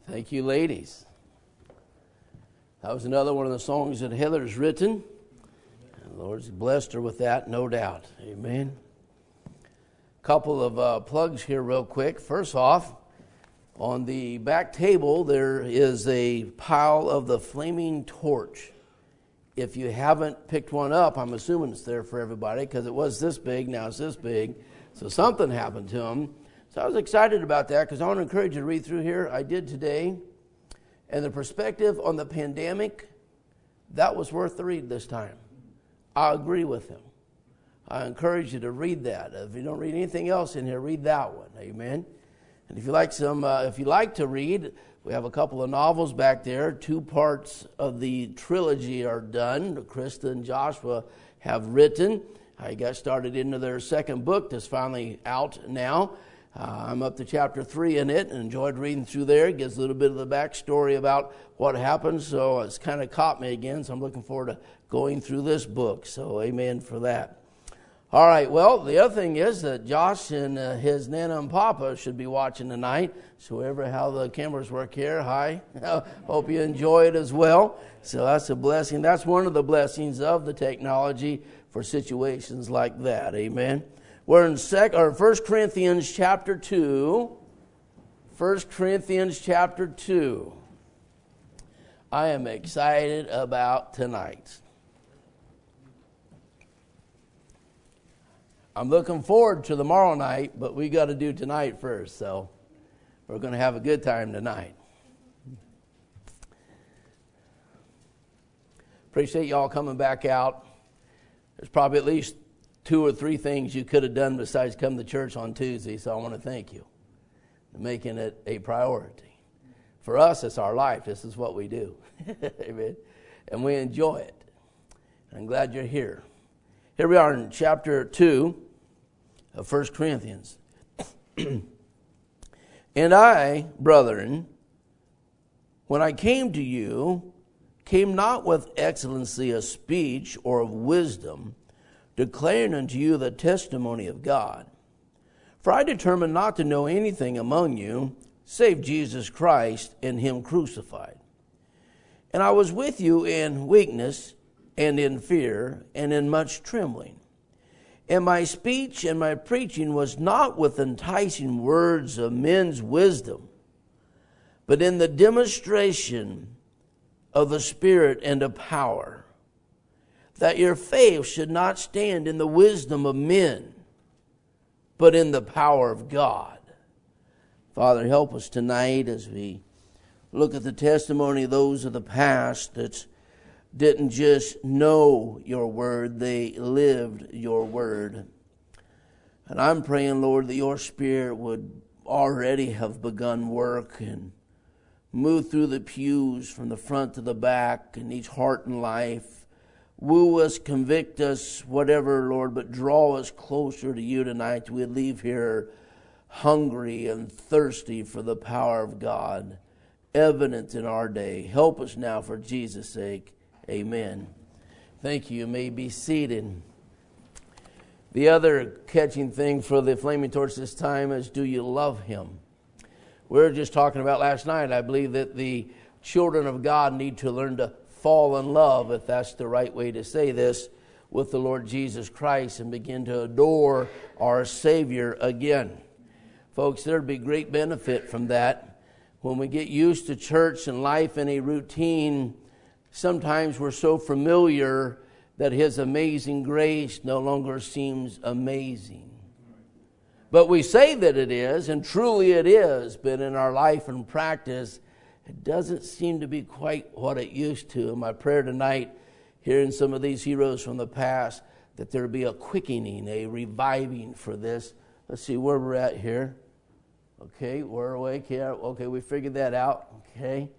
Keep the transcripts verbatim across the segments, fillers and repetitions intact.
Thank you, ladies. That was another one of the songs that Heather's written. And the Lord's blessed her with that, no doubt. Amen. Couple of uh, plugs here real quick. First off, on the back table there is a pile of the Flaming Torch. If you haven't picked one up, I'm assuming it's there for everybody because it was this big, now it's this big. So something happened to them. So I was excited about that because I want to encourage you to read through here. I did today. And the perspective on the pandemic, that was worth the read this time. I agree with him. I encourage you to read that. If you don't read anything else in here, read that one. Amen. And if you like some, uh, if you like to read, we have a couple of novels back there. Two parts of the trilogy are done. Krista and Joshua have written. I got started into their second book that's finally out now. Uh, I'm up to chapter three in it and enjoyed reading through there. It gives a little bit of the backstory about what happened, so it's kind of caught me again, so I'm looking forward to going through this book. So amen for that. All right, well, the other thing is that Josh and uh, his Nana and Papa should be watching tonight. So whoever, how the cameras work here, hi. Hope you enjoy it as well. So that's a blessing. That's one of the blessings of the technology for situations like that. Amen. We're in sec, or First Corinthians chapter two. First Corinthians chapter two. I am excited about tonight. I'm looking forward to tomorrow night, but we got to do tonight first. So we're going to have a good time tonight. Appreciate y'all coming back out. There's probably at least two or three things you could have done besides come to church on Tuesday, so I want to thank you for making it a priority. For us, it's our life. This is what we do. Amen. And we enjoy it. I'm glad you're here. Here we are in chapter two of First Corinthians. And I, brethren, when I came to you, came not with excellency of speech or of wisdom, declaring unto you the testimony of God. For I determined not to know anything among you, save Jesus Christ and him crucified. And I was with you in weakness and in fear and in much trembling. And my speech and my preaching was not with enticing words of men's wisdom, but in the demonstration of the Spirit and of power, that your faith should not stand in the wisdom of men, but in the power of God. Father, help us tonight as we look at the testimony of those of the past that didn't just know your word, they lived your word. And I'm praying, Lord, that your Spirit would already have begun work and move through the pews from the front to the back in each heart and life. Woo us, convict us, whatever, Lord, but draw us closer to you tonight. We'd leave here hungry and thirsty for the power of God, evident in our day. Help us now for Jesus' sake. Amen. Thank you. You may be seated. The other catching thing for the Flaming Torch this time is, do you love him? We were just talking about last night, I believe that the children of God need to learn to fall in love, if that's the right way to say this, with the Lord Jesus Christ and begin to adore our Savior again. Folks, there'd be great benefit from that. When we get used to church and life in a routine, sometimes we're so familiar that his amazing grace no longer seems amazing. But we say that it is, and truly it is, but in our life and practice, it doesn't seem to be quite what it used to. And my prayer tonight, hearing some of these heroes from the past, that there be a quickening, a reviving for this. Let's see where we're at here. Okay, we're awake here. Okay, we figured that out. Okay.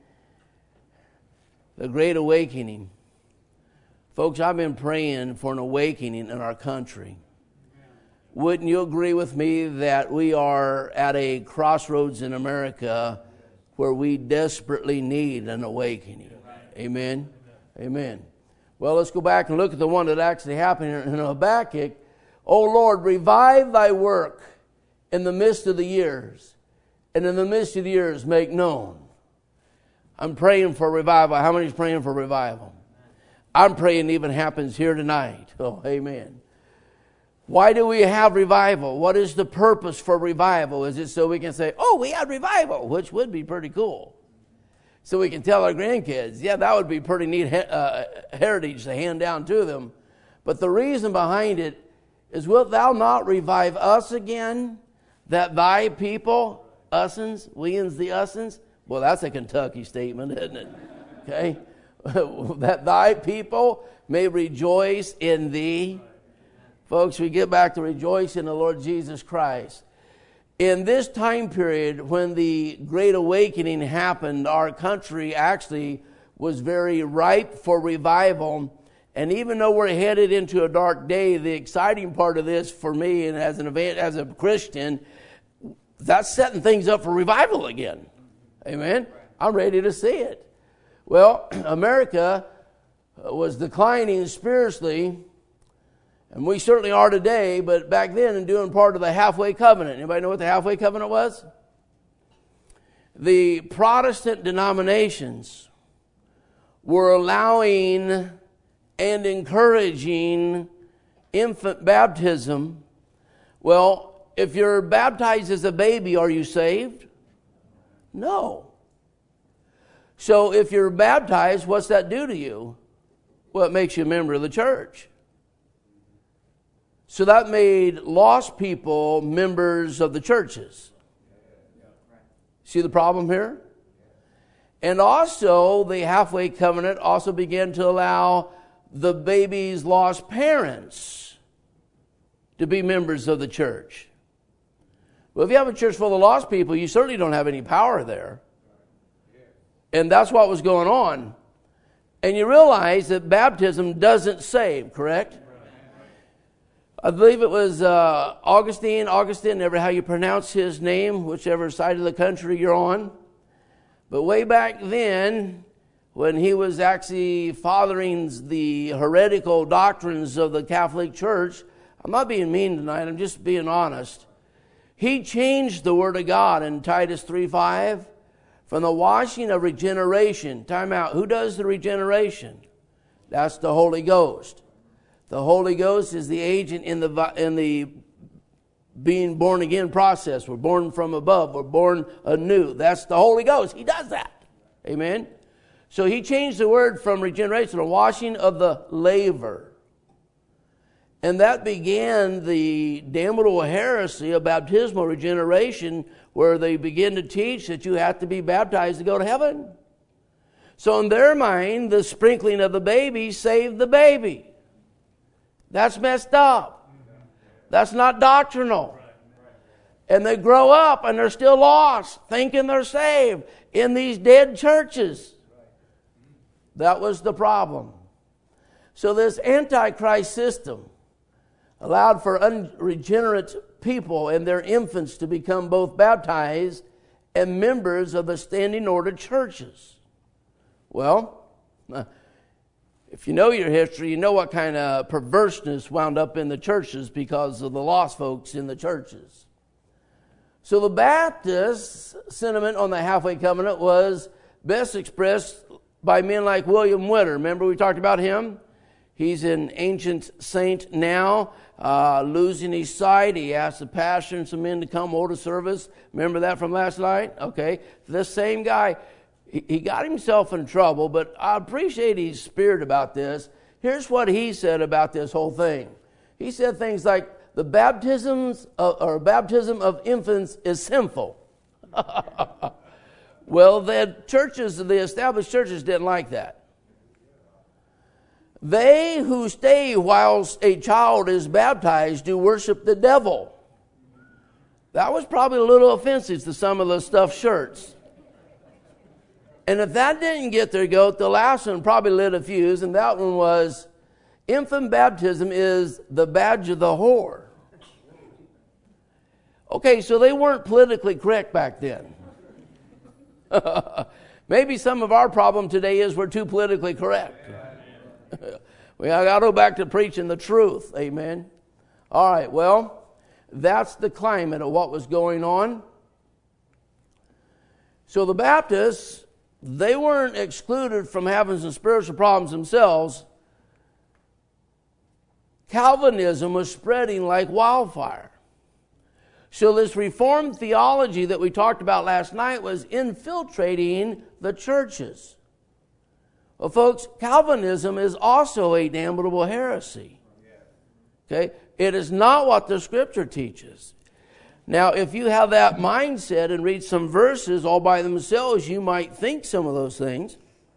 The Great Awakening. Folks, I've been praying for an awakening in our country. Wouldn't you agree with me that we are at a crossroads in America where we desperately need an awakening? Amen? Amen. Well, let's go back and look at the one that actually happened in Habakkuk. O Lord, revive thy work in the midst of the years, and in the midst of the years make known I'm praying for revival. How many's praying for revival? I'm praying it even happens here tonight. Oh, amen. Why do we have revival? What is the purpose for revival? Is it so we can say, oh, we had revival, which would be pretty cool. So we can tell our grandkids, yeah, that would be pretty neat uh, heritage to hand down to them. But the reason behind it is, wilt thou not revive us again, that thy people, us'ns, we'ns the us'ns? Well, that's a Kentucky statement, isn't it? Okay? That thy people may rejoice in thee. Folks, we get back to rejoice in the Lord Jesus Christ. In this time period when the Great Awakening happened, our country actually was very ripe for revival. And even though we're headed into a dark day, the exciting part of this for me and as an event, as a Christian, that's setting things up for revival again. Amen? I'm ready to see it. Well, America was declining spiritually, and we certainly are today, but back then in doing part of the halfway covenant. Anybody know what the halfway covenant was? The Protestant denominations were allowing and encouraging infant baptism. Well, if you're baptized as a baby, are you saved? No. So if you're baptized, what's that do to you? Well, it makes you a member of the church. So that made lost people members of the churches. See the problem here? And also, the halfway covenant also began to allow the baby's lost parents to be members of the church. Well, if you have a church full of lost people, you certainly don't have any power there. And that's what was going on. And you realize that baptism doesn't save, correct? I believe it was uh, Augustine, Augustine, never how you pronounce his name, whichever side of the country you're on. But way back then, when he was actually fathering the heretical doctrines of the Catholic Church, I'm not being mean tonight, I'm just being honest. He changed the Word of God in Titus three five from the washing of regeneration. Time out. Who does the regeneration? That's the Holy Ghost. The Holy Ghost is the agent in the in the being born again process. We're born from above. We're born anew. That's the Holy Ghost. He does that. Amen. So he changed the word from regeneration to washing of the laver. And that began the damnable heresy of baptismal regeneration, where they begin to teach that you have to be baptized to go to heaven. So in their mind, the sprinkling of the baby saved the baby. That's messed up. That's not doctrinal. And they grow up and they're still lost, thinking they're saved in these dead churches. That was the problem. So this Antichrist system allowed for unregenerate people and their infants to become both baptized and members of the standing order churches. Well, if you know your history, you know what kind of perverseness wound up in the churches because of the lost folks in the churches. So the Baptist sentiment on the halfway covenant was best expressed by men like William Whitter. Remember we talked about him? He's an ancient saint now, uh, losing his sight. He asked the pastor and some men to come hold a service. Remember that from last night? Okay. This same guy, he, he got himself in trouble, but I appreciate his spirit about this. Here's what he said about this whole thing. He said things like, the baptisms of, or baptism of infants is sinful. Well, the churches, the established churches didn't like that. They who stay whilst a child is baptized do worship the devil. That was probably a little offensive to some of the stuffed shirts. And if that didn't get their goat, the last one probably lit a fuse, and that one was, infant baptism is the badge of the whore. Okay, so they weren't politically correct back then. Maybe some of our problem today is we're too politically correct. We got to go back to preaching the truth. Amen. All right, well, that's the climate of what was going on. So the Baptists they weren't excluded from having some spiritual problems themselves. Calvinism was spreading like wildfire. So this Reformed theology that we talked about last night was infiltrating the churches. Well, folks, Calvinism is also a damnable heresy. Okay? It is not what the Scripture teaches. Now, if you have that mindset and read some verses all by themselves, you might think some of those things.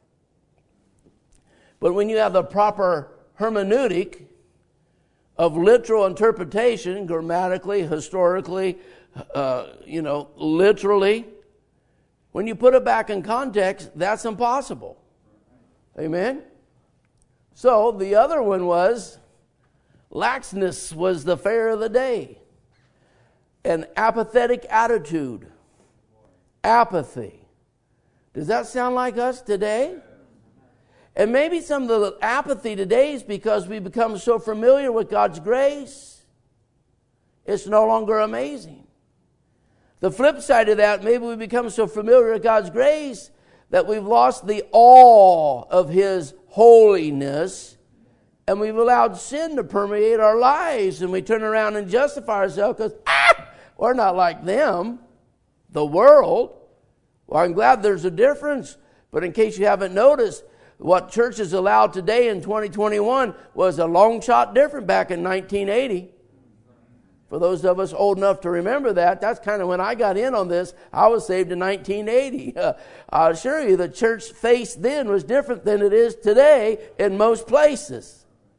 But when you have the proper hermeneutic of literal interpretation, grammatically, historically, uh, you know, literally, when you put it back in context, that's impossible. Amen? So, the other one was, laxness was the fare of the day. An apathetic attitude. Apathy. Does that sound like us today? And maybe some of the apathy today is because we become so familiar with God's grace, it's no longer amazing. The flip side of that, maybe we become so familiar with God's grace that we've lost the awe of His holiness, and we've allowed sin to permeate our lives, and we turn around and justify ourselves because, ah, we're not like them, the world. Well, I'm glad there's a difference, but in case you haven't noticed, what churches allowed today in twenty twenty-one was a long shot different back in nineteen eighty. For those of us old enough to remember that, that's kind of when I got in on this. I was saved in nineteen eighty. Uh, I assure you, the church face then was different than it is today in most places.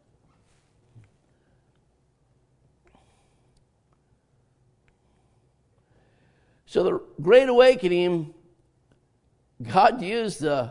So the Great Awakening, God used uh,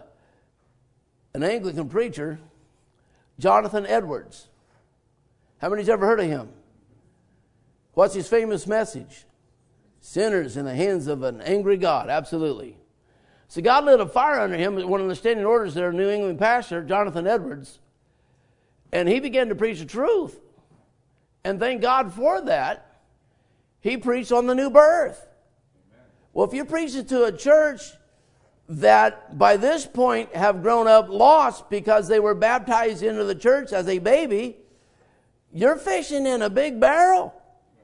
an Anglican preacher, Jonathan Edwards. How many's ever heard of him? What's his famous message? Sinners in the hands of an angry God. Absolutely. So God lit a fire under him, one of the standing orders there, New England pastor, Jonathan Edwards. And he began to preach the truth. And thank God for that. He preached on the new birth. Well, if you preach it to a church that by this point have grown up lost because they were baptized into the church as a baby, you're fishing in a big barrel.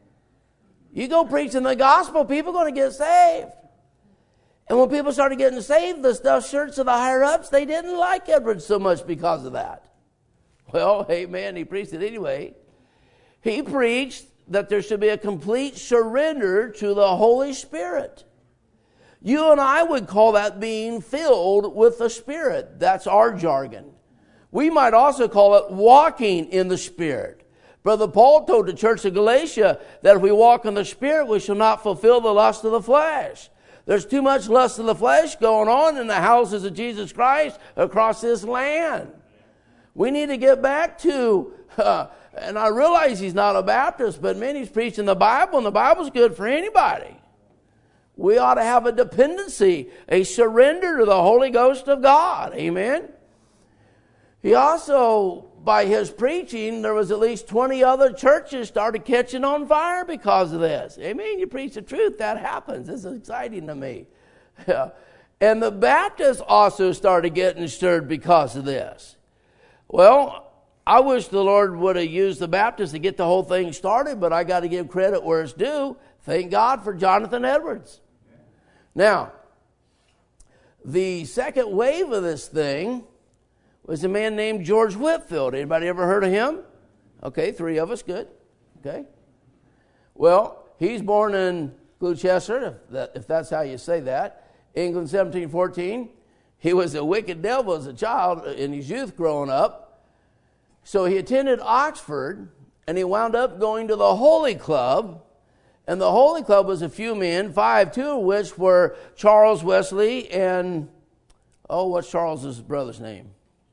You go preaching the gospel, people are going to get saved. And when people started getting saved, the stuff shirts of the higher ups, they didn't like Edwards so much because of that. Well, amen, he preached it anyway. He preached that there should be a complete surrender to the Holy Spirit. You and I would call that being filled with the Spirit. That's our jargon. We might also call it walking in the Spirit. Brother Paul told the church of Galatia that if we walk in the Spirit, we shall not fulfill the lust of the flesh. There's too much lust of the flesh going on in the houses of Jesus Christ across this land. We need to get back to, uh, and I realize he's not a Baptist, but man, he's preaching the Bible, and the Bible's good for anybody. We ought to have a dependency, a surrender to the Holy Ghost of God. Amen? He also, by his preaching, there was at least twenty other churches started catching on fire because of this. Amen? You preach the truth, that happens. This is exciting to me. Yeah. And the Baptists also started getting stirred because of this. Well, I wish the Lord would have used the Baptists to get the whole thing started, but I got to give credit where it's due. Thank God for Jonathan Edwards. Now, the second wave of this thing was a man named George Whitefield. Anybody ever heard of him? Okay, three of us, good. Okay. Well, he's born in Gloucester, if, that, if that's how you say that, England, seventeen fourteen. He was a wicked devil as a child in his youth growing up. So he attended Oxford, and he wound up going to the Holy Club. And the Holy Club was a few men, five, two of which were Charles Wesley and, oh, what's Charles's brother's name?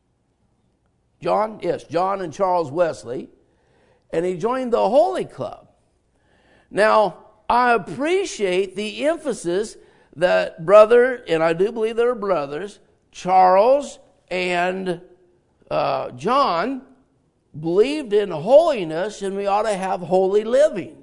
John? Yes, John and Charles Wesley. And he joined the Holy Club. Now, I appreciate the emphasis that brother, and I do believe they were brothers, Charles and uh, John believed in holiness, and we ought to have holy living.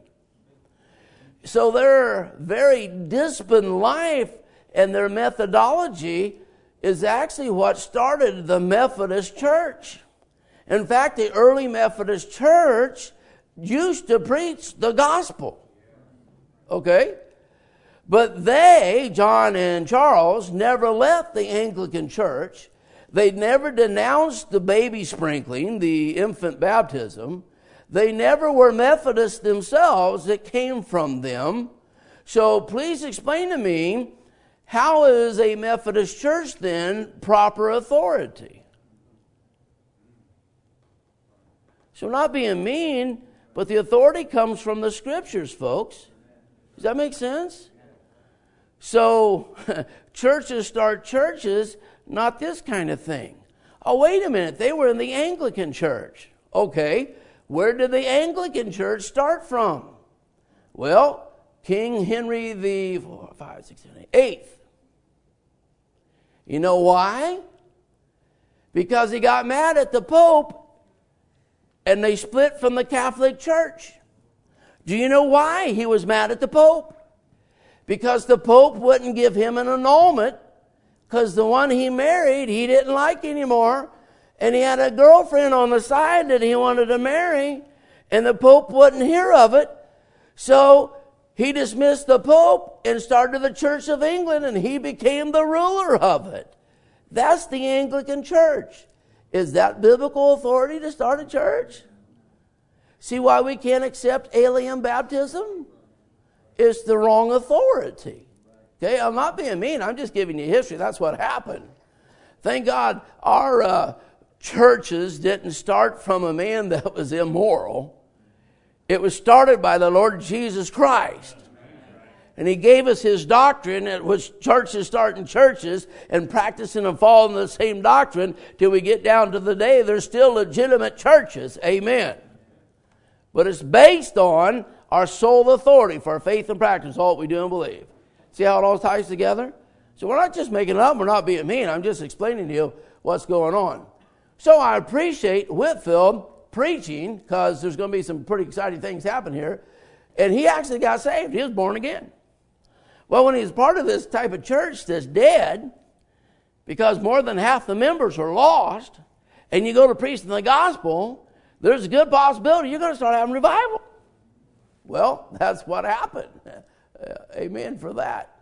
So their very disciplined life and their methodology is actually what started the Methodist Church. In fact, the early Methodist Church used to preach the gospel. Okay? But they, John and Charles, never left the Anglican Church. They never denounced the baby sprinkling, the infant baptism. They never were Methodists themselves. It came from them. So please explain to me, how is a Methodist church then proper authority? So not being mean, but the authority comes from the Scriptures, folks. Does that make sense? So churches start churches, not this kind of thing. Oh, wait a minute. They were in the Anglican Church. Okay. Where did the Anglican Church start from? Well, King Henry the four, five, six, seven, eight, eighth. You know why? Because he got mad at the Pope and they split from the Catholic Church. Do you know why he was mad at the Pope? Because the Pope wouldn't give him an annulment, because the one he married he didn't like anymore, and he had a girlfriend on the side that he wanted to marry, and the Pope wouldn't hear of it. So he dismissed the Pope and started the Church of England, and he became the ruler of it. That's the Anglican Church. Is that biblical authority to start a church? See why we can't accept alien baptism? It's the wrong authority. Okay, I'm not being mean. I'm just giving you history. That's what happened. Thank God our uh, churches didn't start from a man that was immoral. It was started by the Lord Jesus Christ. And he gave us his doctrine, at which churches start in churches and practicing and following the same doctrine till we get down to the day there's still legitimate churches. Amen. But it's based on our sole authority for our faith and practice, all that we do and believe. See how it all ties together? So we're not just making it up, we're not being mean. I'm just explaining to you what's going on. So I appreciate Whitefield preaching, because there's going to be some pretty exciting things happen here. And he actually got saved. He was born again. Well, when he's part of this type of church that's dead, because more than half the members are lost, and you go to preaching the gospel, there's a good possibility you're going to start having revival. Well, that's what happened. Uh, amen for that.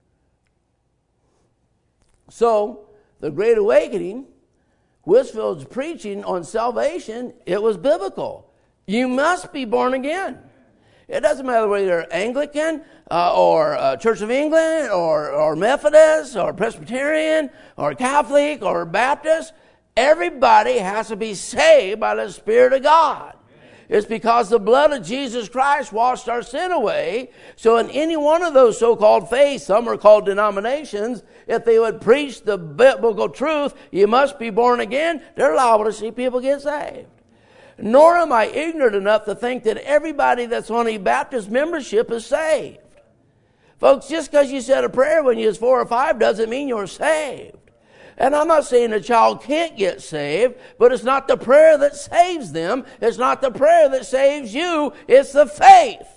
So, the Great Awakening, Whitfield's preaching on salvation, it was biblical. You must be born again. It doesn't matter whether you're Anglican uh, or uh, Church of England or, or Methodist or Presbyterian or Catholic or Baptist. Everybody has to be saved by the Spirit of God. It's because the blood of Jesus Christ washed our sin away. So in any one of those so-called faiths, some are called denominations, if they would preach the biblical truth, you must be born again, they're liable to see people get saved. Nor am I ignorant enough to think that everybody that's on a Baptist membership is saved. Folks, just because you said a prayer when you was four or five doesn't mean you're saved. And I'm not saying a child can't get saved, but it's not the prayer that saves them. It's not the prayer that saves you. It's the faith.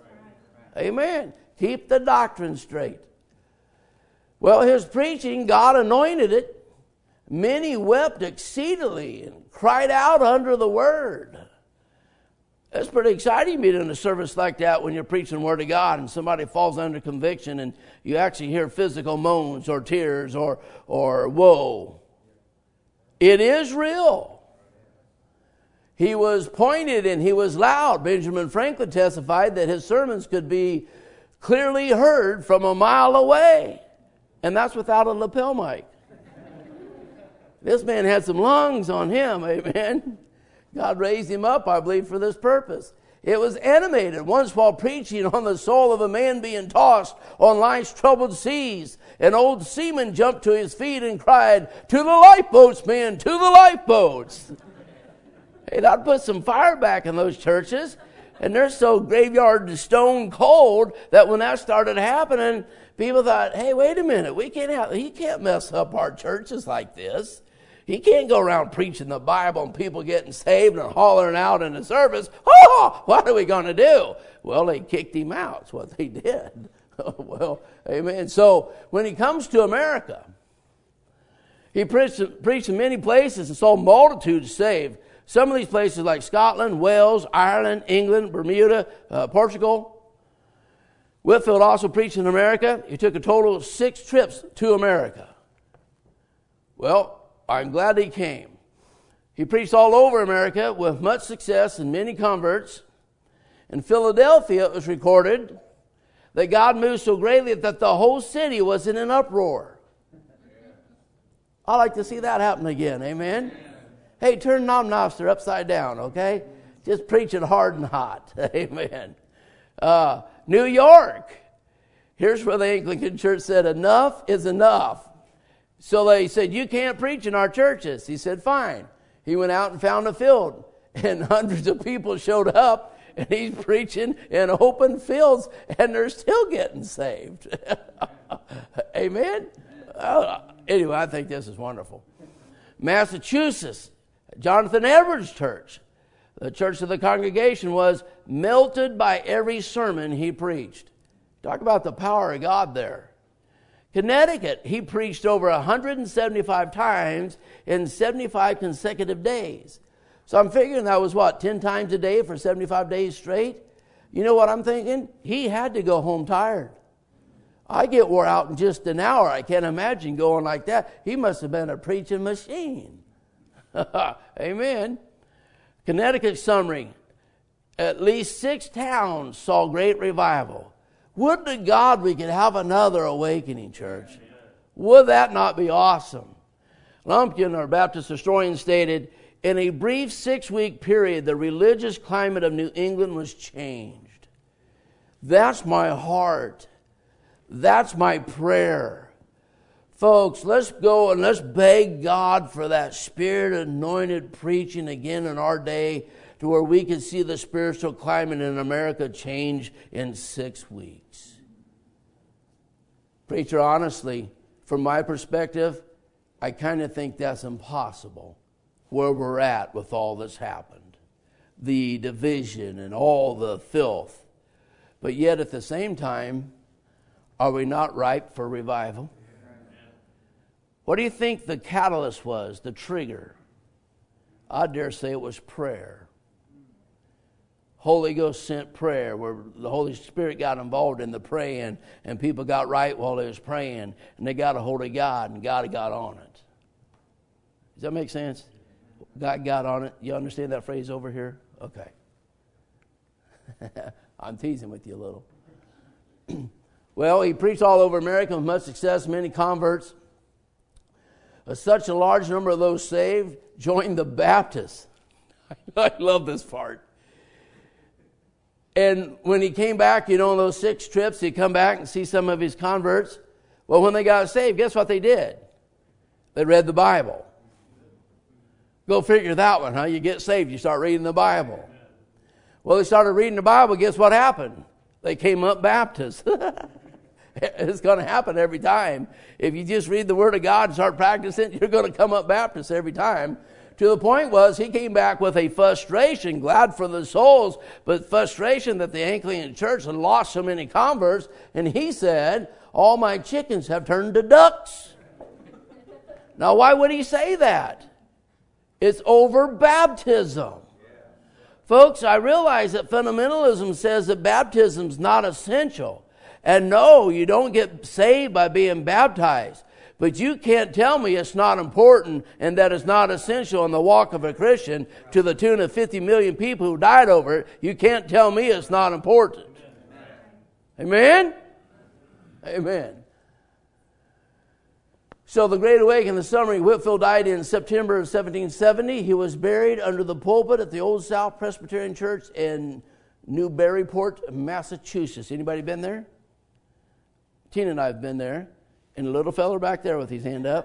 Amen. Keep the doctrine straight. Well, his preaching, God anointed it. Many wept exceedingly and cried out under the word. It's pretty exciting to be in a service like that when you're preaching the Word of God and somebody falls under conviction and you actually hear physical moans or tears or, or woe. It is real. He was pointed and he was loud. Benjamin Franklin testified that his sermons could be clearly heard from a mile away. And that's without a lapel mic. This man had some lungs on him, amen. God raised him up, I believe, for this purpose. It was animated. Once while preaching on the soul of a man being tossed on life's troubled seas, an old seaman jumped to his feet and cried, "To the lifeboats, men, to the lifeboats." Hey, that put some fire back in those churches. And they're so graveyard stone cold that when that started happening, people thought, hey, wait a minute, we can't have, he can't mess up our churches like this. He can't go around preaching the Bible and people getting saved and hollering out in the service. Oh, what are we going to do? Well, they kicked him out. That's what they did. Well, amen. So when he comes to America, He preached, preached in many places and saw multitudes saved. Some of these places like Scotland, Wales, Ireland, England, Bermuda, uh, Portugal. Whitefield also preached in America. He took a total of six trips to America. Well, I'm glad he came. He preached all over America with much success and many converts. In Philadelphia, it was recorded that God moved so greatly that the whole city was in an uproar. I like to see that happen again, amen? Hey, turn Nom Noster upside down, okay? Just preach it hard and hot, amen. Uh, New York, here's where the Anglican Church said, enough is enough. So they said, you can't preach in our churches. He said, fine. He went out and found a field, and hundreds of people showed up, and he's preaching in open fields, and they're still getting saved. Amen? Uh, anyway, I think this is wonderful. Massachusetts, Jonathan Edwards' church, the church of the congregation, was melted by every sermon he preached. Talk about the power of God there. Connecticut, he preached over one hundred seventy-five times in seventy-five consecutive days. So I'm figuring that was what, ten times a day for seventy-five days straight? You know what I'm thinking? He had to go home tired. I get wore out in just an hour. I can't imagine going like that. He must have been a preaching machine. Amen. Connecticut summary. At least six towns saw great revival. Would to God we could have another awakening, church. Would that not be awesome? Lumpkin, our Baptist historian, stated, in a brief six-week period, the religious climate of New England was changed. That's my heart. That's my prayer. Folks, let's go and let's beg God for that Spirit-anointed preaching again in our day, to where we can see the spiritual climate in America change in six weeks. Preacher, honestly, from my perspective, I kind of think that's impossible where we're at with all that's happened. The division and all the filth. But yet at the same time, are we not ripe for revival? What do you think the catalyst was, the trigger? I dare say it was prayer. Holy Ghost sent prayer, where the Holy Spirit got involved in the praying, and people got right while they was praying, and they got a hold of God, and God got on it. Does that make sense? God got on it. You understand that phrase over here? Okay. I'm teasing with you a little. Well, he preached all over America with much success, many converts. Uh, such a large number of those saved joined the Baptists. I love this part. And when he came back, you know, on those six trips, he'd come back and see some of his converts. Well, when they got saved, guess what they did? They read the Bible. Go figure that one, huh? You get saved, you start reading the Bible. Well, they started reading the Bible, guess what happened? They came up Baptists. It's going to happen every time. If you just read the Word of God and start practicing, you're going to come up Baptist every time. To the point was, he came back with a frustration, glad for the souls, but frustration that the Anglican Church had lost so many converts. And he said, all my chickens have turned to ducks. Now, why would he say that? It's over baptism. Folks, I realize that fundamentalism says that baptism's not essential. And no, you don't get saved by being baptized. But you can't tell me it's not important and that it's not essential in the walk of a Christian to the tune of fifty million people who died over it. You can't tell me it's not important. Amen? Amen. So the Great Awakening, the summary, Whitefield died in September of seventeen seventy. He was buried under the pulpit at the Old South Presbyterian Church in Newburyport, Massachusetts. Anybody been there? Tina and I have been there. And the little fella back there with his hand up.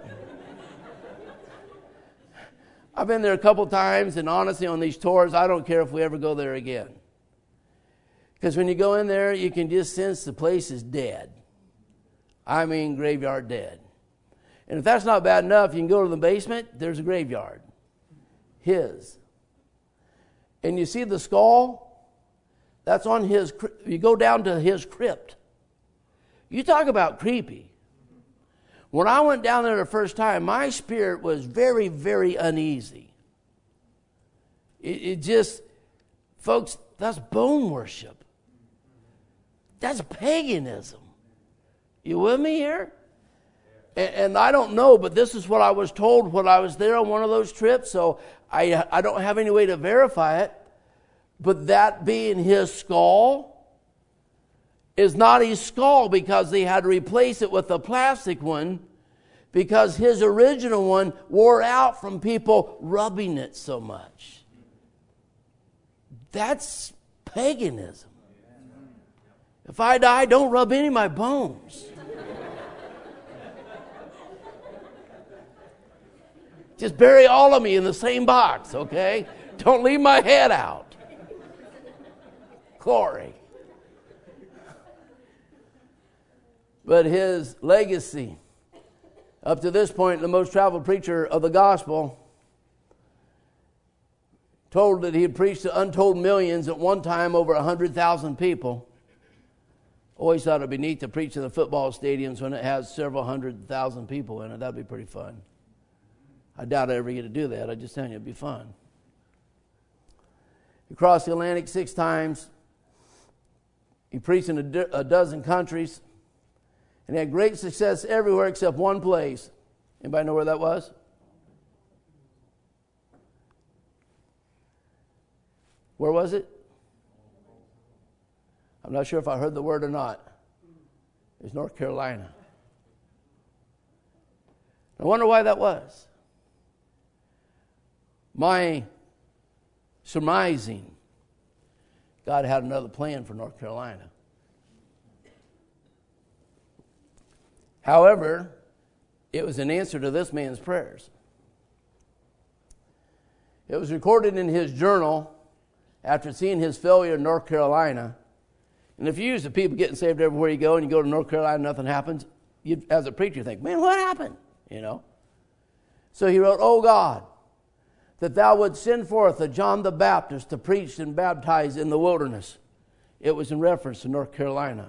I've been there a couple times, and honestly, on these tours, I don't care if we ever go there again. Because when you go in there, you can just sense the place is dead. I mean, graveyard dead. And if that's not bad enough, you can go to the basement, there's a graveyard. His. And you see the skull? That's on his, you go down to his crypt. You talk about creepy. When I went down there the first time, my spirit was very, very uneasy. It, it just, folks, that's bone worship. That's paganism. You with me here? And, and I don't know, but this is what I was told when I was there on one of those trips, so I, I don't have any way to verify it. But that being his skull is not his skull, because they had to replace it with a plastic one because his original one wore out from people rubbing it so much. That's paganism. If I die, don't rub any of my bones. Just bury all of me in the same box, okay? Don't leave my head out. Glory. But his legacy, up to this point, the most traveled preacher of the gospel, told that he had preached to untold millions, at one time over one hundred thousand people. Always thought it'd be neat to preach in the football stadiums when it has several hundred thousand people in it. That'd be pretty fun. I doubt I ever get to do that. I just tell you, it'd be fun. He crossed the Atlantic six times. He preached in a, do- a dozen countries. And he had great success everywhere except one place. Anybody know where that was? Where was it? I'm not sure if I heard the word or not. It's North Carolina. I wonder why that was. My surmising, God had another plan for North Carolina. However, it was an answer to this man's prayers. It was recorded in his journal after seeing his failure in North Carolina. And if you use the people getting saved everywhere you go, and you go to North Carolina and nothing happens, you, as a preacher, you think, man, what happened? You know. So he wrote, "Oh God, that thou would send forth a John the Baptist to preach and baptize in the wilderness." It was in reference to North Carolina.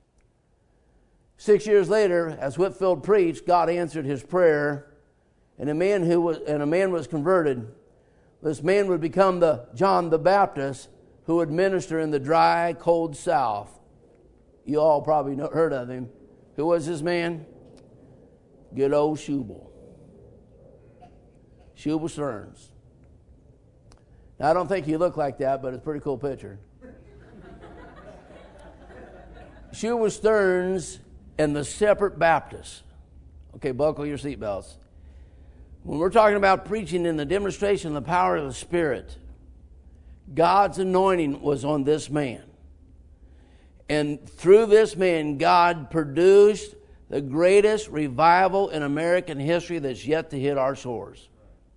Six years later, as Whitefield preached, God answered his prayer, and a man who was and a man was converted. This man would become the John the Baptist, who would minister in the dry, cold South. You all probably know, heard of him. Who was this man? Good old Shubal. Shubal Stearns. Now, I don't think he looked like that, but it's a pretty cool picture. Shubal Stearns and the Separate Baptists. Okay, buckle your seatbelts. When we're talking about preaching in the demonstration of the power of the Spirit, God's anointing was on this man. And through this man, God produced the greatest revival in American history that's yet to hit our shores.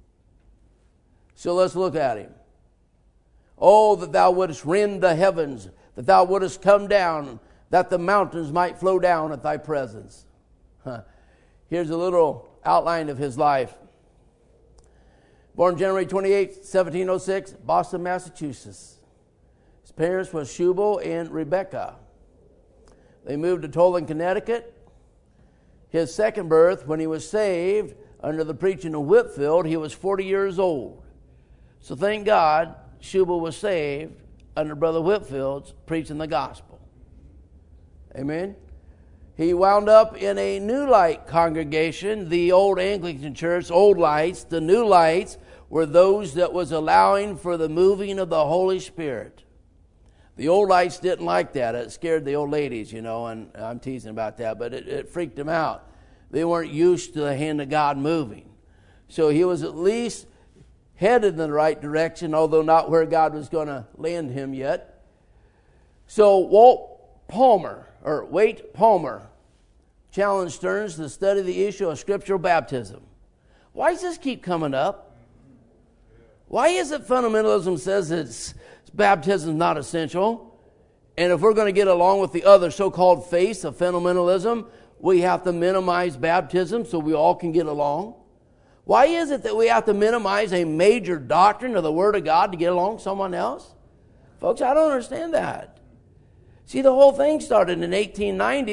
So let's look at him. "Oh, that thou wouldest rend the heavens, that thou wouldest come down, that the mountains might flow down at thy presence." Huh. Here's a little outline of his life. Born January twenty-eighth, seventeen oh six, Boston, Massachusetts. His parents were Shubal and Rebecca. They moved to Tolan, Connecticut. His second birth, when he was saved under the preaching of Whitefield, he was forty years old. So thank God Shubal was saved under Brother Whitefield's preaching the gospel. Amen. He wound up in a New Light congregation, the old Anglican church, Old Lights. The New Lights were those that was allowing for the moving of the Holy Spirit. The Old Lights didn't like that. It scared the old ladies, you know, and I'm teasing about that, but it, it freaked them out. They weren't used to the hand of God moving. So he was at least headed in the right direction, although not where God was going to land him yet. So Walt Palmer, or Waite Palmer, challenged Stearns to study the issue of scriptural baptism. Why does this keep coming up? Why is it fundamentalism says it's, baptism is not essential? And if we're going to get along with the other so-called faiths of fundamentalism, we have to minimize baptism so we all can get along? Why is it that we have to minimize a major doctrine of the Word of God to get along with someone else? Folks, I don't understand that. See, the whole thing started in eighteen ninety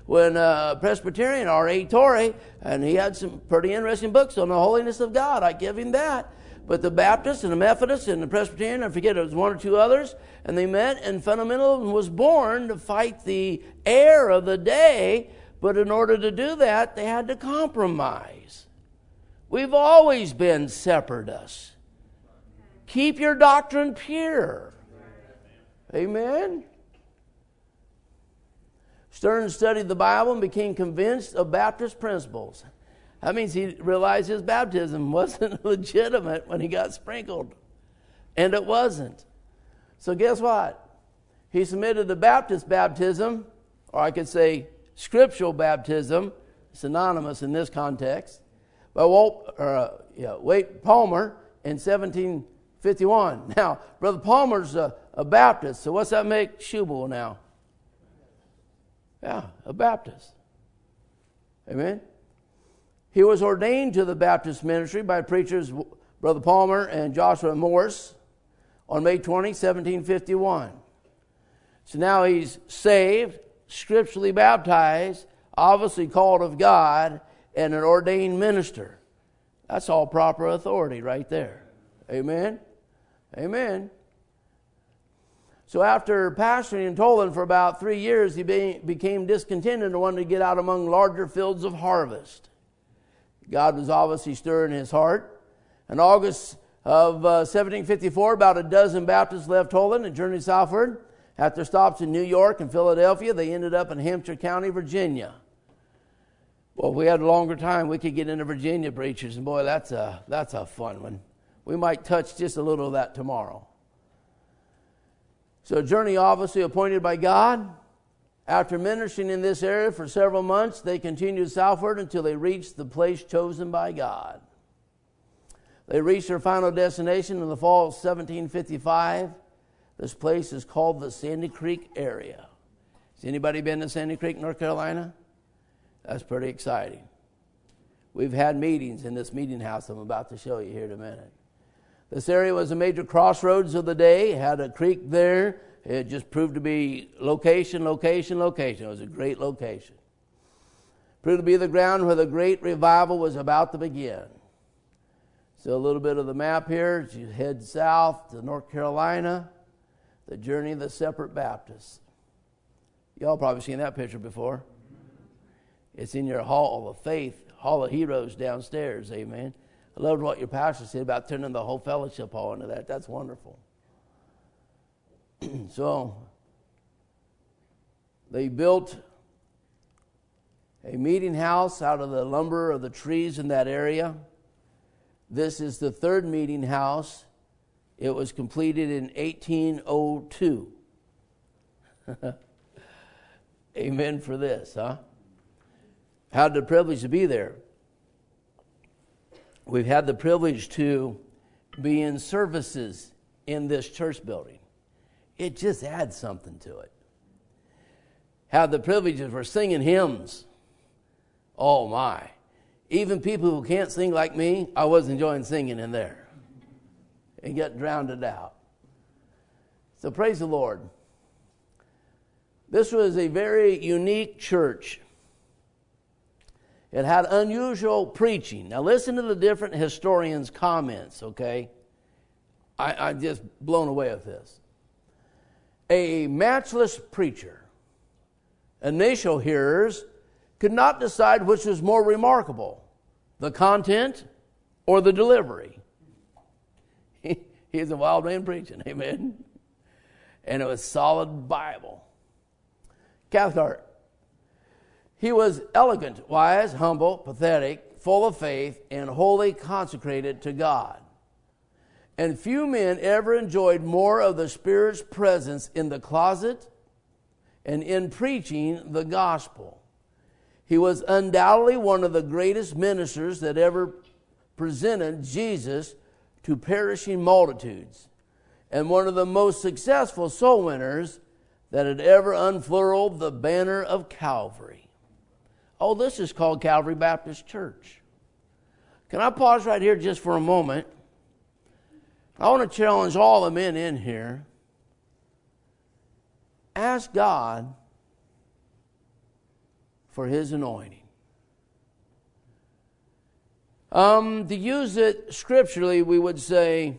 when uh, Presbyterian, R A Torrey, and he had some pretty interesting books on the holiness of God. I give him that. But the Baptists and the Methodists and the Presbyterian, I forget, it was one or two others, and they met, and fundamentalism was born to fight the air of the day, but in order to do that, they had to compromise. We've always been separatists. Keep your doctrine pure. Amen? Stern studied the Bible and became convinced of Baptist principles. That means he realized his baptism wasn't legitimate when he got sprinkled. And it wasn't. So guess what? He submitted to Baptist baptism, or I could say scriptural baptism, synonymous in this context, by Walt, uh, yeah, Wade Palmer in seventeen fifty-one. Now, Brother Palmer's a, a Baptist, so what's that make Schubel now? Yeah, a Baptist. Amen? He was ordained to the Baptist ministry by preachers Brother Palmer and Joshua Morse on May twentieth, seventeen fifty-one. So now he's saved, scripturally baptized, obviously called of God, and an ordained minister. That's all proper authority right there. Amen? Amen. So after pastoring in Toland for about three years, he be, became discontented and wanted to get out among larger fields of harvest. God was obviously stirring his heart. In August of uh, seventeen fifty-four, about a dozen Baptists left Toland and journeyed southward. After stops in New York and Philadelphia, they ended up in Hampshire County, Virginia. Well, if we had a longer time, we could get into Virginia preachers, and boy, that's a, that's a fun one. We might touch just a little of that tomorrow. So a journey obviously appointed by God. After ministering in this area for several months, they continued southward until they reached the place chosen by God. They reached their final destination in the fall of seventeen fifty-five. This place is called the Sandy Creek area. Has anybody been to Sandy Creek, North Carolina? That's pretty exciting. We've had meetings in this meeting house I'm about to show you here in a minute. This area was a major crossroads of the day. It had a creek there. It just proved to be location, location, location. It was a great location. Proved to be the ground where the great revival was about to begin. So a little bit of the map here. As you head south to North Carolina, the journey of the separate Baptists. Y'all probably seen that picture before. It's in your Hall of Faith, Hall of Heroes downstairs, amen. I loved what your pastor said about turning the whole fellowship hall into that. That's wonderful. So, they built a meeting house out of the lumber of the trees in that area. This is the third meeting house. It was completed in eighteen oh two. Amen for this, huh? Had the privilege to be there. We've had the privilege to be in services in this church building. It just adds something to it. Had the privilege of singing hymns. Oh my. Even people who can't sing like me, I was enjoying singing in there. And get drowned out. So praise the Lord. This was a very unique church. It had unusual preaching. Now listen to the different historians' comments, okay? I, I'm just blown away with this. A matchless preacher. Initial hearers could not decide which was more remarkable, the content or the delivery. He's a wild man preaching, amen? And it was solid Bible. Cathcart. He was elegant, wise, humble, pathetic, full of faith, and wholly consecrated to God. And few men ever enjoyed more of the Spirit's presence in the closet and in preaching the gospel. He was undoubtedly one of the greatest ministers that ever presented Jesus to perishing multitudes, and one of the most successful soul winners that had ever unfurled the banner of Calvary. Oh, this is called Calvary Baptist Church. Can I pause right here just for a moment? I want to challenge all the men in here. Ask God for His anointing. Um, to use it scripturally, we would say,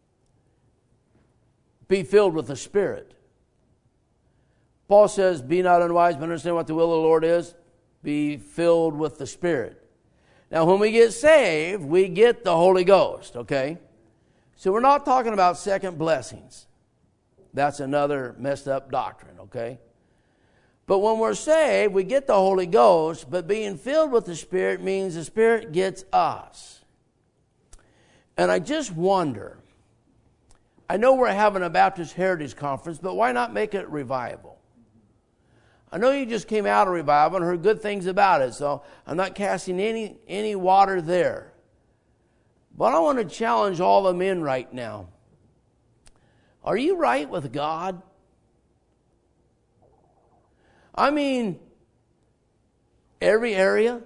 be filled with the Spirit. Paul says, be not unwise, but understand what the will of the Lord is. Be filled with the Spirit. Now, when we get saved, we get the Holy Ghost, okay? So we're not talking about second blessings. That's another messed up doctrine, okay? But when we're saved, we get the Holy Ghost, but being filled with the Spirit means the Spirit gets us. And I just wonder, I know we're having a Baptist Heritage Conference, but why not make it revival? I know you just came out of revival and heard good things about it, so I'm not casting any, any water there. But I want to challenge all the men right now. Are you right with God? I mean, every area.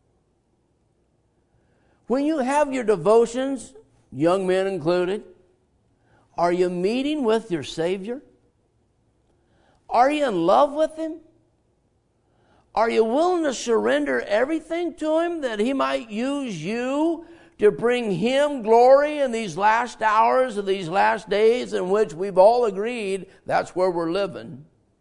When you have your devotions, young men included, are you meeting with your Savior? Are you in love with Him? Are you willing to surrender everything to Him that He might use you to bring Him glory in these last hours of these last days in which we've all agreed that's where we're living?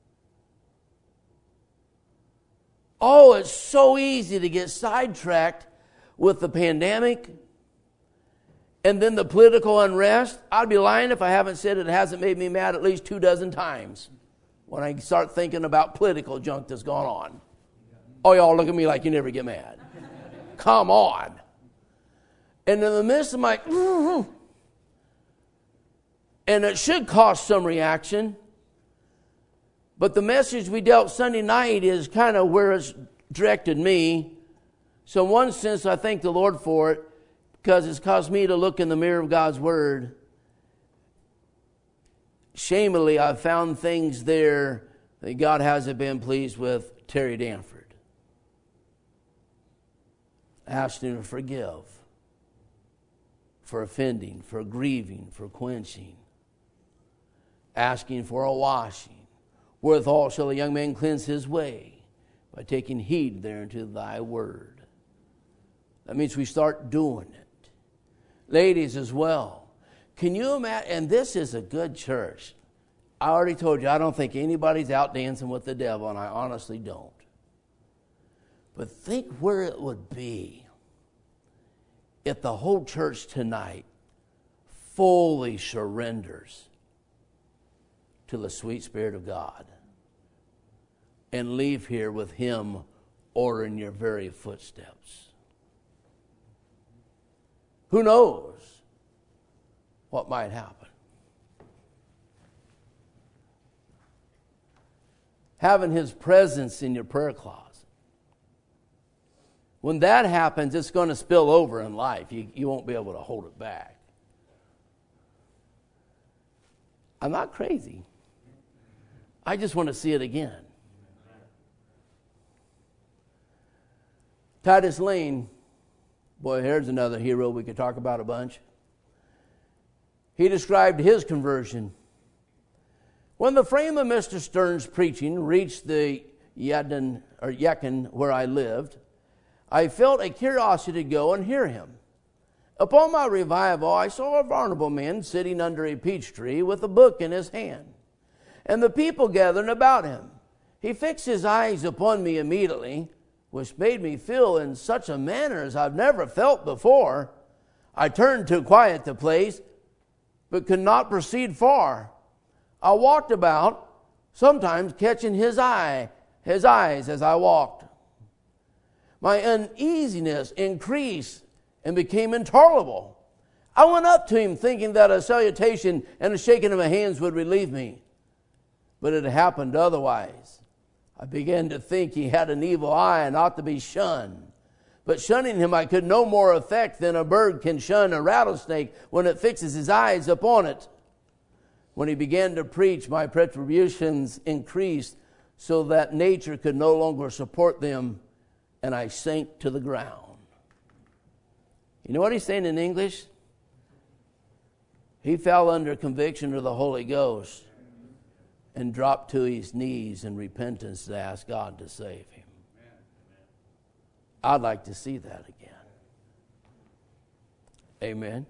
Oh, it's so easy to get sidetracked with the pandemic and then the political unrest. I'd be lying if I haven't said it hasn't made me mad at least two dozen times when I start thinking about political junk that's gone on. Oh, y'all look at me like you never get mad. Come on. And in the midst of my, mm-hmm, and it should cause some reaction, but the message we dealt Sunday night is kind of where it's directed me. So in one sense, I thank the Lord for it because it's caused me to look in the mirror of God's Word. Shamefully, I've found things there that God hasn't been pleased with Terry Danford. Asked him to forgive for offending, for grieving, for quenching, asking for a washing. Wherewithal shall a young man cleanse his way? By taking heed thereunto thy word. That means we start doing it. Ladies as well. Can you imagine? And this is a good church. I already told you, I don't think anybody's out dancing with the devil, and I honestly don't. But think where it would be if the whole church tonight fully surrenders to the sweet Spirit of God and leave here with Him ordering your very footsteps. Who knows what might happen? Having His presence in your prayer closet. When that happens, it's going to spill over in life. You, you won't be able to hold it back. I'm not crazy. I just want to see it again. Titus Lane, boy, here's another hero we could talk about a bunch. He described his conversion. When the frame of Mister Stern's preaching reached the Yadin, or Yakin where I lived, I felt a curiosity to go and hear him. Upon my revival, I saw a vulnerable man sitting under a peach tree with a book in his hand, and the people gathering about him. He fixed his eyes upon me immediately, which made me feel in such a manner as I've never felt before. I turned to quiet the place, but could not proceed far. I walked about, sometimes catching his eye, his eyes as I walked. My uneasiness increased and became intolerable. I went up to him thinking that a salutation and a shaking of my hands would relieve me. But it happened otherwise. I began to think he had an evil eye and ought to be shunned. But shunning him I could no more effect than a bird can shun a rattlesnake when it fixes his eyes upon it. When he began to preach, my perturbations increased so that nature could no longer support them, and I sank to the ground. You know what he's saying in English? He fell under conviction of the Holy Ghost and dropped to his knees in repentance to ask God to save him. I'd like to see that again. Amen.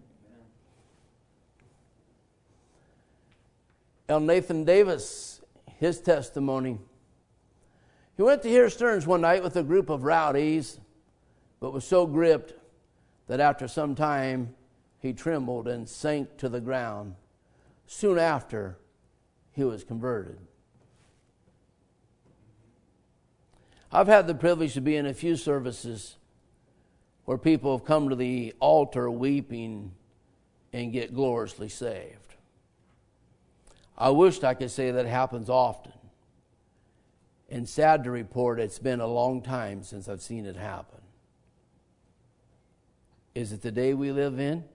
El Nathan Davis, his testimony. He went to hear Stearns one night with a group of rowdies, but was so gripped that after some time he trembled and sank to the ground. Soon after, he was converted. I've had the privilege to be in a few services where people have come to the altar weeping and get gloriously saved. I wished I could say that happens often. And sad to report, it's been a long time since I've seen it happen. Is it the day we live in?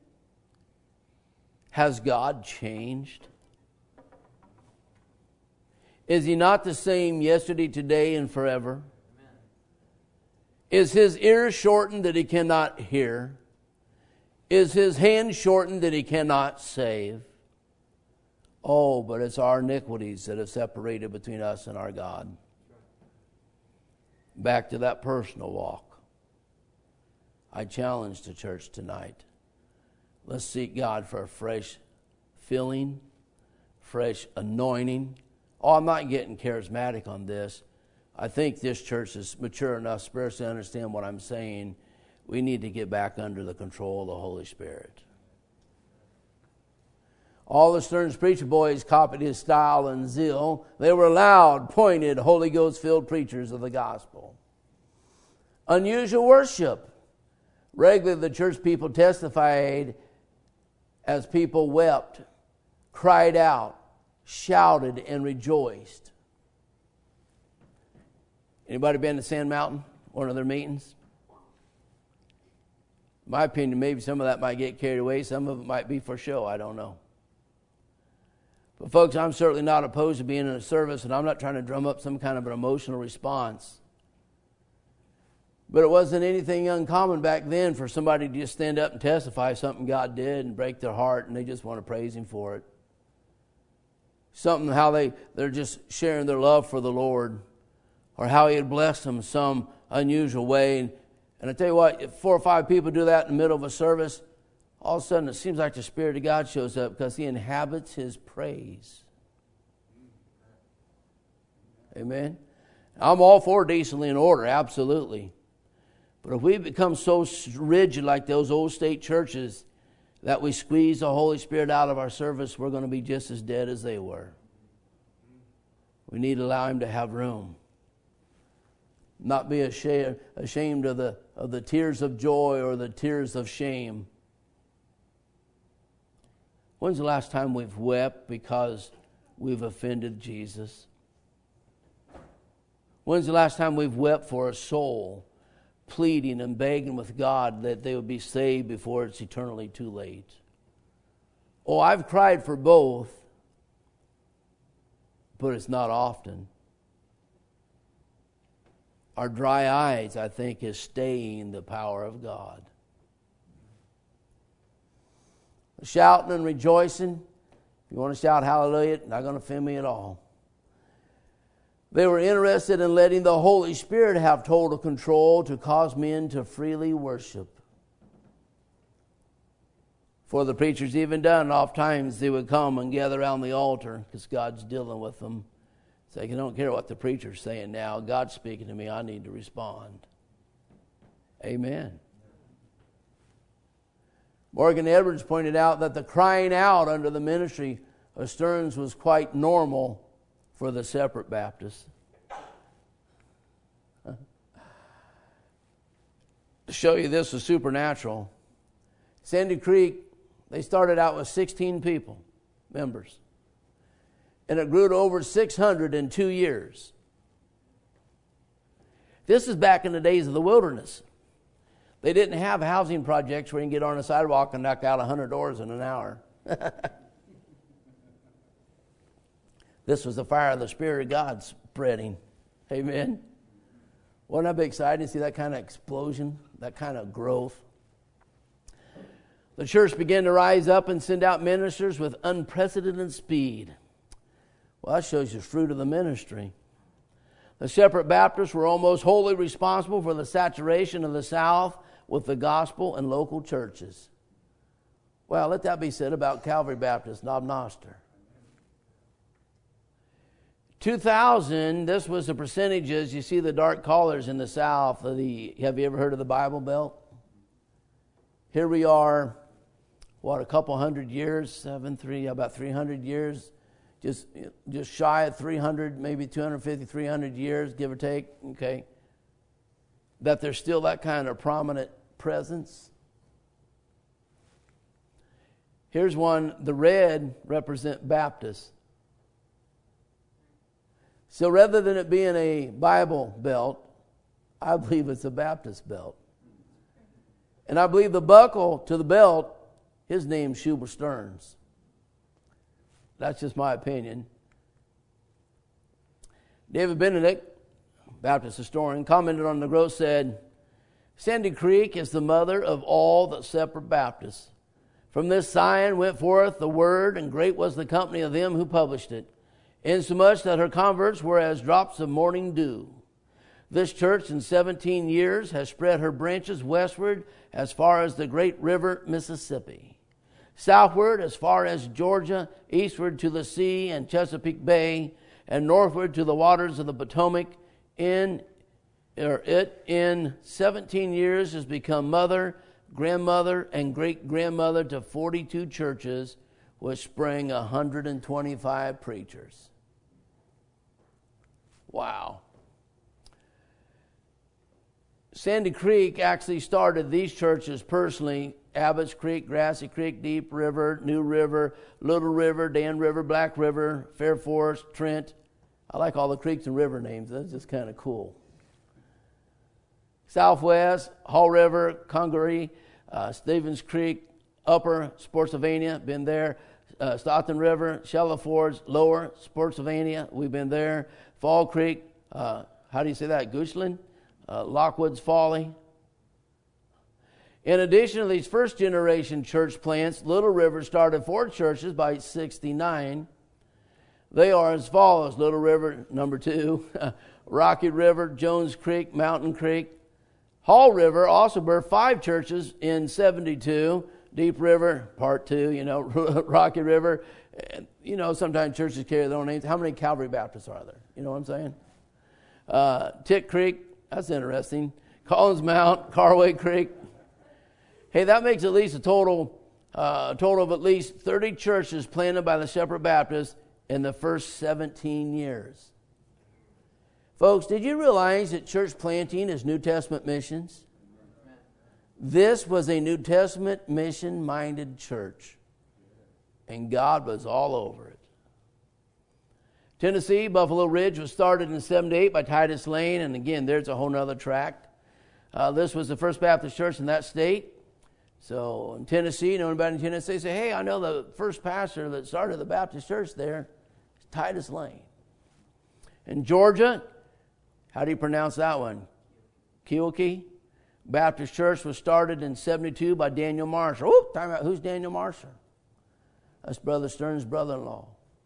Has God changed? Is He not the same yesterday, today, and forever? Amen. Is His ear shortened that He cannot hear? Is His hand shortened that He cannot save? Oh, but it's our iniquities that have separated between us and our God. Back to that personal walk. I challenge the church tonight. Let's seek God for a fresh filling, fresh anointing. Oh, I'm not getting charismatic on this. I think this church is mature enough spiritually to understand what I'm saying. We need to get back under the control of the Holy Spirit. All the Stearns preacher boys copied his style and zeal. They were loud, pointed, Holy Ghost-filled preachers of the gospel. Unusual worship. Regularly, the church people testified as people wept, cried out, shouted, and rejoiced. Anybody been to Sand Mountain, one of their meetings? In my opinion, maybe some of that might get carried away. Some of it might be for show. I don't know. But folks, I'm certainly not opposed to being in a service, and I'm not trying to drum up some kind of an emotional response. But it wasn't anything uncommon back then for somebody to just stand up and testify something God did and break their heart, and they just want to praise Him for it. Something how they, they're just sharing their love for the Lord, or how He had blessed them in some unusual way. And, and I tell you what, if four or five people do that in the middle of a service, all of a sudden it seems like the Spirit of God shows up because He inhabits His praise. Amen? I'm all for decently in order, absolutely. But if we become so rigid like those old state churches that we squeeze the Holy Spirit out of our service, we're going to be just as dead as they were. We need to allow Him to have room. Not be ashamed, ashamed of the, of the tears of joy or the tears of shame. When's the last time we've wept because we've offended Jesus? When's the last time we've wept for a soul, pleading and begging with God that they would be saved before it's eternally too late? Oh, I've cried for both, but it's not often. Our dry eyes, I think, is staying the power of God. Shouting and rejoicing. If you want to shout hallelujah, it's not going to offend me at all. They were interested in letting the Holy Spirit have total control to cause men to freely worship. For the preachers even done, oft times they would come and gather around the altar because God's dealing with them. Say, I don't care what the preacher's saying now. God's speaking to me. I need to respond. Amen. Morgan Edwards pointed out that the crying out under the ministry of Stearns was quite normal for the separate Baptists. To show you this was supernatural, Sandy Creek, they started out with sixteen people, members. And it grew to over six hundred in two years. This is back in the days of the wilderness. They didn't have housing projects where you can get on a sidewalk and knock out one hundred doors in an hour. This was the fire of the Spirit of God spreading. Amen. Wasn't that be exciting to see that kind of explosion, that kind of growth? The church began to rise up and send out ministers with unprecedented speed. Well, that shows you the fruit of the ministry. The separate Baptists were almost wholly responsible for the saturation of the South with the gospel and local churches. Well, let that be said about Calvary Baptist, Knob Noster. two thousand, this was the percentages. You see the dark colors in the South. The, have you ever heard of the Bible Belt? Here we are, what, a couple hundred years, seven, three, about three hundred years, just, just shy of three hundred, maybe two hundred fifty, three hundred years, give or take, okay, that there's still that kind of prominent presence. Here's one, the red represent Baptists. So rather than it being a Bible belt, I believe it's a Baptist belt. And I believe the buckle to the belt, his name's Shubal Stearns. That's just my opinion. David Benedict, Baptist historian, commented on the growth, said, Sandy Creek is the mother of all the separate Baptists. From this sign went forth the word, and great was the company of them who published it, insomuch that her converts were as drops of morning dew. This church in seventeen years has spread her branches westward as far as the great river Mississippi, southward as far as Georgia, eastward to the sea and Chesapeake Bay, and northward to the waters of the Potomac. In or it in seventeen years has become mother, grandmother, and great-grandmother to forty-two churches, which sprang one hundred twenty-five preachers. Wow. Sandy Creek actually started these churches personally. Abbott's Creek, Grassy Creek, Deep River, New River, Little River, Dan River, Black River, Fair Forest, Trent. I like all the creeks and river names. That's just kind of cool. Southwest, Hall River, Congaree, uh, Stevens Creek, Upper Spotsylvania, been there. Uh, Stockton River, Shallow Fords, Lower Spotsylvania, we've been there. Fall Creek, uh, how do you say that? Goochland, uh, Lockwood's Folly. In addition to these first generation church plants, Little River started four churches by sixty-nine. They are as follows: Little River, number two, Rocky River, Jones Creek, Mountain Creek. Hall River also birthed five churches in seventy-two. Deep River, part two, you know, Rocky River. You know, sometimes churches carry their own names. How many Calvary Baptists are there? You know what I'm saying? Uh, Tick Creek, that's interesting. Collins Mount, Carway Creek. Hey, that makes at least a total, uh, a total of at least thirty churches planted by the Shepherd Baptists in the first seventeen years. Folks, did you realize that church planting is New Testament missions? This was a New Testament mission-minded church, and God was all over it. Tennessee, Buffalo Ridge was started in seventy-eight by Titus Lane, and again, there's a whole other tract. Uh, this was the First Baptist Church in that state. So in Tennessee, you know anybody in Tennessee, say, hey, I know the first pastor that started the Baptist church there is Titus Lane. In Georgia, how do you pronounce that one? Keokee Baptist Church was started in seventy-two by Daniel Marshall. Oh, time out. Who's Daniel Marshall? That's Brother Stern's brother-in-law.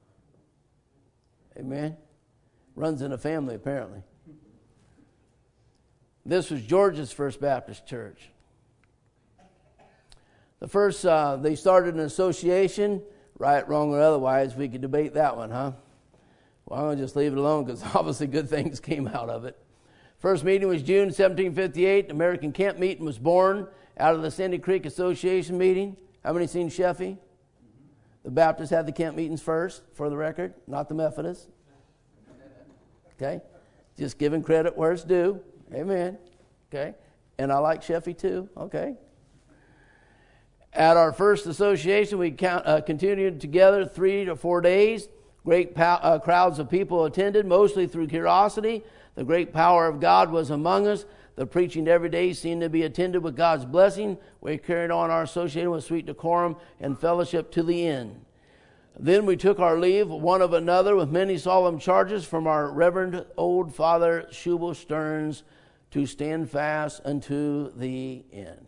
Amen. Runs in a family, apparently. This was Georgia's First Baptist Church. The first, uh, they started an association, right, wrong, or otherwise. We could debate that one, huh? Well, I'm going to just leave it alone because obviously good things came out of it. First meeting was June seventeen fifty-eight. The American Camp Meeting was born out of the Sandy Creek Association meeting. How many seen Sheffey? The Baptists had the camp meetings first, for the record, not the Methodists. Okay? Just giving credit where it's due. Amen. Okay? And I like Sheffey too. Okay? At our first association, we count, uh, continued together three to four days. Great pow- uh, crowds of people attended, mostly through curiosity. The great power of God was among us. The preaching every day seemed to be attended with God's blessing. We carried on our association with sweet decorum and fellowship to the end. Then we took our leave one of another with many solemn charges from our Reverend Old Father Shubal Stearns to stand fast unto the end.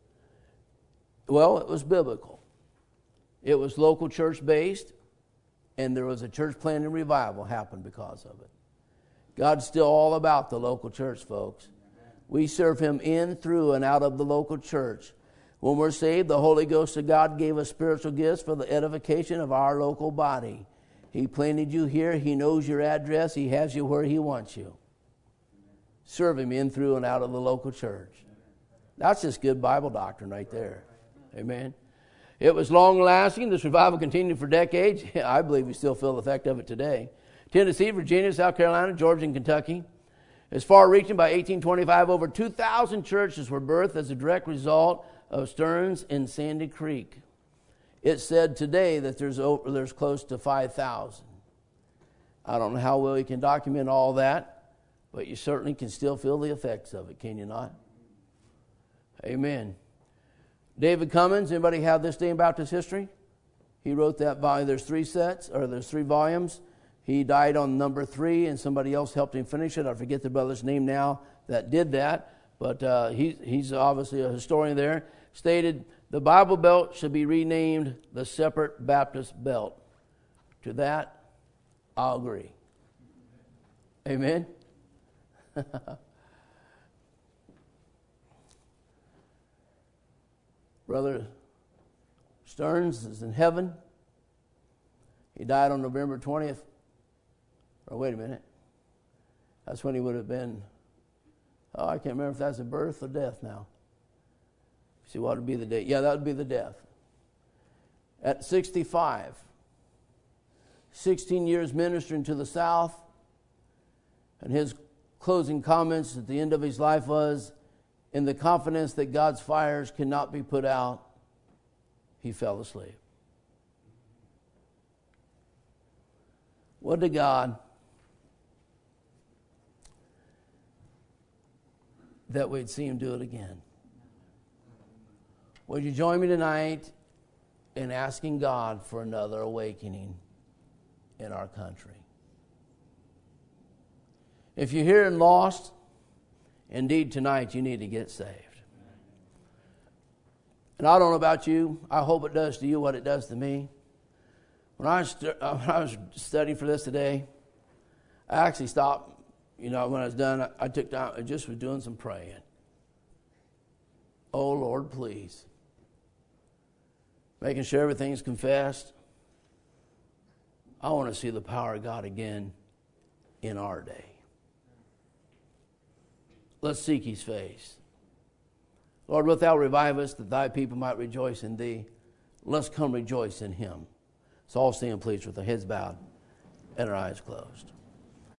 Well, it was biblical. It was local church based, and there was a church planting revival happened because of it. God's still all about the local church, folks. We serve him in, through, and out of the local church. When we're saved, the Holy Ghost of God gave us spiritual gifts for the edification of our local body. He planted you here. He knows your address. He has you where he wants you. Serve him in, through, and out of the local church. That's just good Bible doctrine right there. Amen. It was long-lasting. This revival continued for decades. I believe we still feel the effect of it today. Tennessee, Virginia, South Carolina, Georgia, and Kentucky. As far-reaching, by eighteen twenty-five, over two thousand churches were birthed as a direct result of Stearns and Sandy Creek. It's said today that there's over, there's close to five thousand. I don't know how well you can document all that, but you certainly can still feel the effects of it, can you not? Amen. David Cummins, anybody have This Day in Baptist History? He wrote that volume. There's three sets, or there's three volumes. He died on number three, and somebody else helped him finish it. I forget the brother's name now that did that, but uh, he, he's obviously a historian there. Stated, the Bible Belt should be renamed the Separate Baptist Belt. To that, I'll agree. Amen? Brother Stearns is in heaven. He died on November twentieth. Or wait a minute. That's when he would have been, oh, I can't remember if that's a birth or death now. See what would be the date? Yeah, that would be the death. At sixty-five, sixteen years ministering to the South, and his closing comments at the end of his life was, in the confidence that God's fires cannot be put out, he fell asleep. Would to God that we'd see him do it again. Would you join me tonight in asking God for another awakening in our country? If you're here and lost, indeed tonight you need to get saved. And I don't know about you, I hope it does to you what it does to me. When I, st- when I was studying for this today, I actually stopped. You know, when I was done, I, I took time, I just was doing some praying. Oh, Lord, please. Making sure everything's confessed. I want to see the power of God again in our day. Let's seek his face. Lord, wilt thou revive us that thy people might rejoice in thee? Let's come rejoice in him. So all stand, please, with our heads bowed and our eyes closed.